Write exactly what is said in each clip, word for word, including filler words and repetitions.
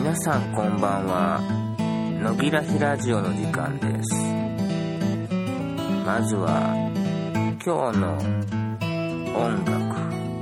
皆さんこんばんは。のぎらひラジオの時間です。まずは今日の音楽、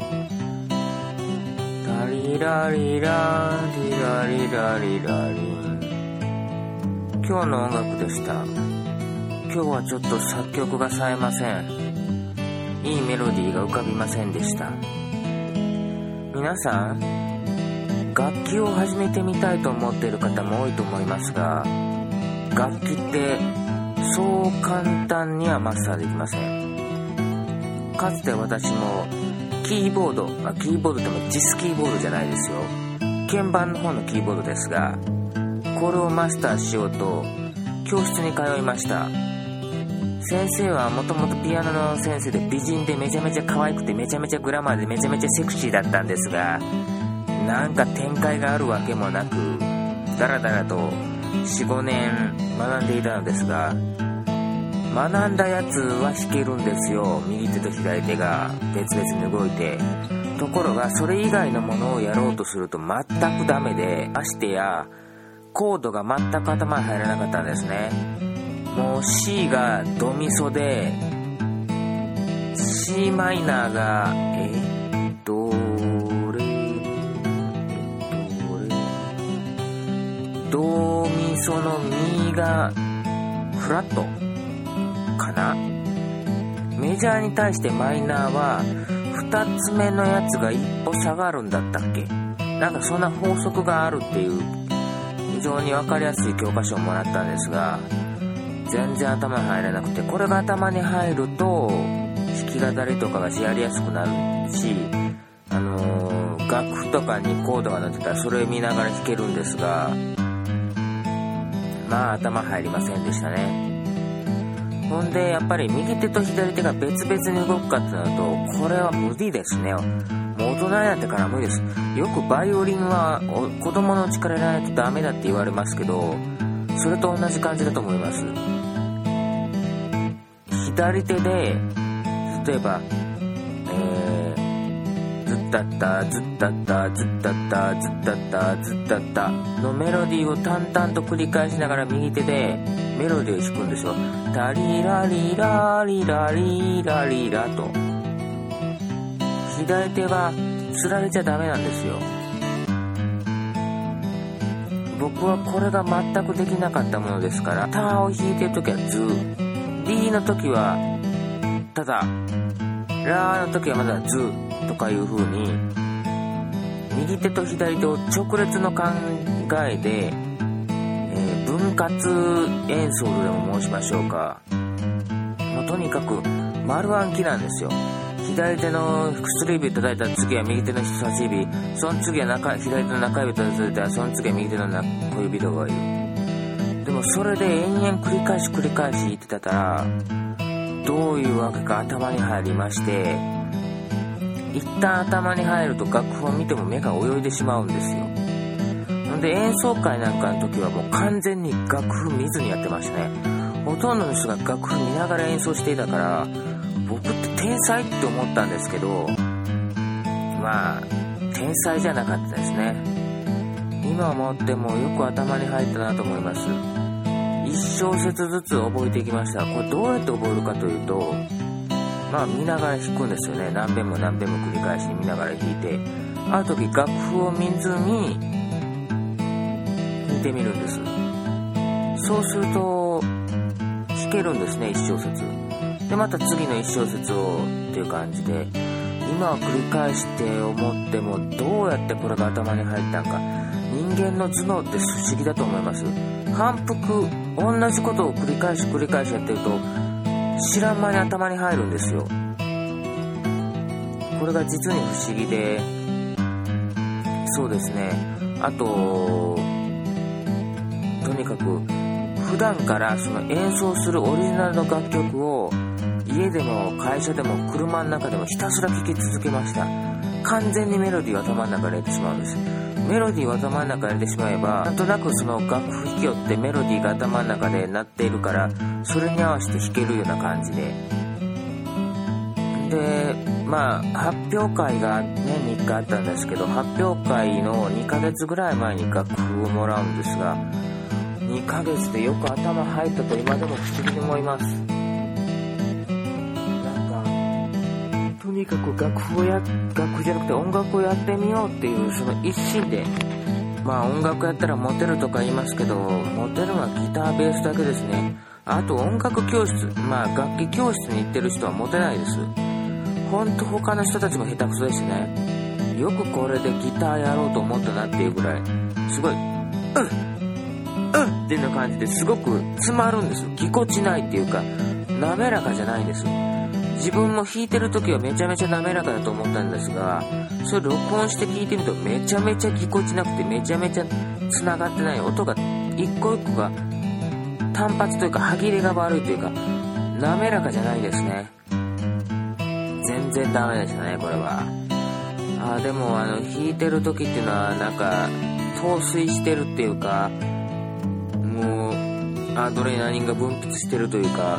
ラリラリラリラリラリラリ、今日の音楽でした。今日はちょっと作曲が冴えません。いいメロディーが浮かびませんでした。皆さん、楽器を始めてみたいと思っている方も多いと思いますが、楽器ってそう簡単にはマスターできません。かつて私もキーボード、あ、キーボードでもジスキーボードじゃないですよ、鍵盤の方のキーボードですが、これをマスターしようと教室に通いました。先生はもともとピアノの先生で美人でめちゃめちゃ可愛くてめちゃめちゃグラマーでめちゃめちゃセクシーだったんですが、なんか展開があるわけもなくだらだらと よん,ご 年学んでいたのですが、学んだやつは弾けるんですよ。右手と左手が別々に動いて。ところがそれ以外のものをやろうとすると全くダメで、ましてやコードが全く頭に入らなかったんですね。もう C がドミソで C マイナーがえドレドミソのミがフラットかな。メジャーに対してマイナーはふたつめのやつが一歩下がるんだったっけ。なんかそんな法則があるっていう非常に分かりやすい教科書をもらったんですが、全然頭に入らなくて、これが頭に入ると弾き語りとかがやりやすくなるし、あのー、楽譜とかにコードが載ってたらそれを見ながら弾けるんですが、まあ頭入りませんでしたね。ほんでやっぱり右手と左手が別々に動くかってなると、これは無理ですね。もう大人になってから無理です。よくバイオリンは子供の力入れないとダメだって言われますけど、それと同じ感じだと思います。左手で例えば、えー、ズッタッタズッタッタズッタッタズッタッタズッタッタのメロディーを淡々と繰り返しながら右手でメロディーを弾くんですよ。タリラリラリラリラリラと。左手はつられちゃダメなんですよ。僕はこれが全くできなかったものですから、タを弾いてるときはズ、D のときはただ、ラのときはまだズとかいう風に、右手と左手を直列の考えで、えー、分割演奏とでも申しましょうか。もうとにかく丸暗記なんですよ。左手の薬指叩いたら次は右手の人差し指、その次は中左手の中指叩いたらその次は右手の小指とかいう。でもそれで延々繰り返し繰り返し言ってたら、どういうわけか頭に入りまして、一旦頭に入ると楽譜を見ても目が泳いでしまうんですよ。なんで演奏会なんかの時はもう完全に楽譜見ずにやってましたね。ほとんどの人が楽譜見ながら演奏していたから、僕って天才って思ったんですけど、まあ天才じゃなかったですね。今思ってもよく頭に入ったなと思います。一小節ずつ覚えていきました。これどうやって覚えるかというと、まあ見ながら弾くんですよね。何遍も何遍も繰り返し見ながら弾いて、ある時楽譜を見ずに弾いてみるんです。そうすると弾けるんですね、一小節で。また次の一小節をっていう感じで、今は繰り返して思ってもどうやってこれが頭に入ったんか。人間の頭脳って不思議だと思います。反復、同じことを繰り返し繰り返しやってると知らん間に頭に入るんですよ。これが実に不思議で、そうですね、あととにかく普段からその演奏するオリジナルの楽曲を家でも会社でも車の中でもひたすら聴き続けました。完全にメロディーを頭の中で入れてしまうんです。メロディーを頭の中で入れてしまえば、なんとなくその楽譜弾きよってメロディーが頭の中で鳴っているから、それに合わせて弾けるような感じで、 でまあ発表会が年にいっかいあったんですけど、発表会のにかげつぐらい前に楽譜をもらうんですが、にかげつでよく頭入ったと今でも不思議に思います。なんかとにかく楽譜をや楽譜じゃなくて音楽をやってみようっていうその一心で、まあ音楽やったらモテるとか言いますけど、モテるのはギターベースだけですね。あと音楽教室、まあ楽器教室に行ってる人はモテないです。ほんと他の人たちも下手くそですね。よくこれでギターやろうと思ったなっていうぐらい、すごい、うんうんっていうような感じですごく詰まるんです。ぎこちないっていうか、滑らかじゃないんです。自分も弾いてる時はめちゃめちゃ滑らかだと思ったんですが、それ録音して聞いてみるとめちゃめちゃぎこちなくて、めちゃめちゃ繋がってない、音が一個一個が単発というか歯切れが悪いというか滑らかじゃないですね。全然ダメでしたねこれは。あでもあの弾いてる時っていうのはなんか陶酔してるっていうか、もうアドレナリンが分泌してるというか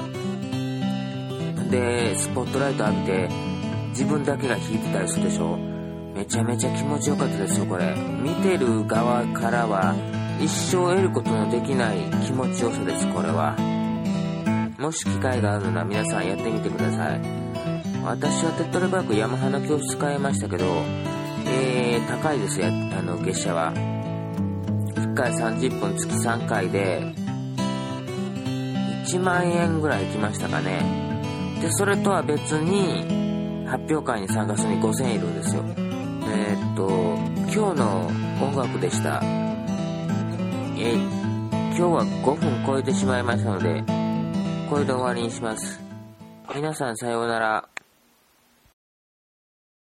で、スポットライト浴びて自分だけが弾いてたりするでしょ。めちゃめちゃ気持ちよかったですよこれ。見てる側からは一生得ることのできない気持ちよさですこれは。もし機会があるなら皆さんやってみてください。私は手っ取り早くヤマハの教室使いましたけど、えー、高いですよ、あの月謝は。いっかいさんじゅっぷん月さんかいでいちまんえんぐらい行きましたかね。でそれとは別に発表会に参加するにごせんえんいるんですよ。えー、っと今日の音楽でした。え今日はごふん超えてしまいましたのでこれで終わりにします。皆さんさようなら。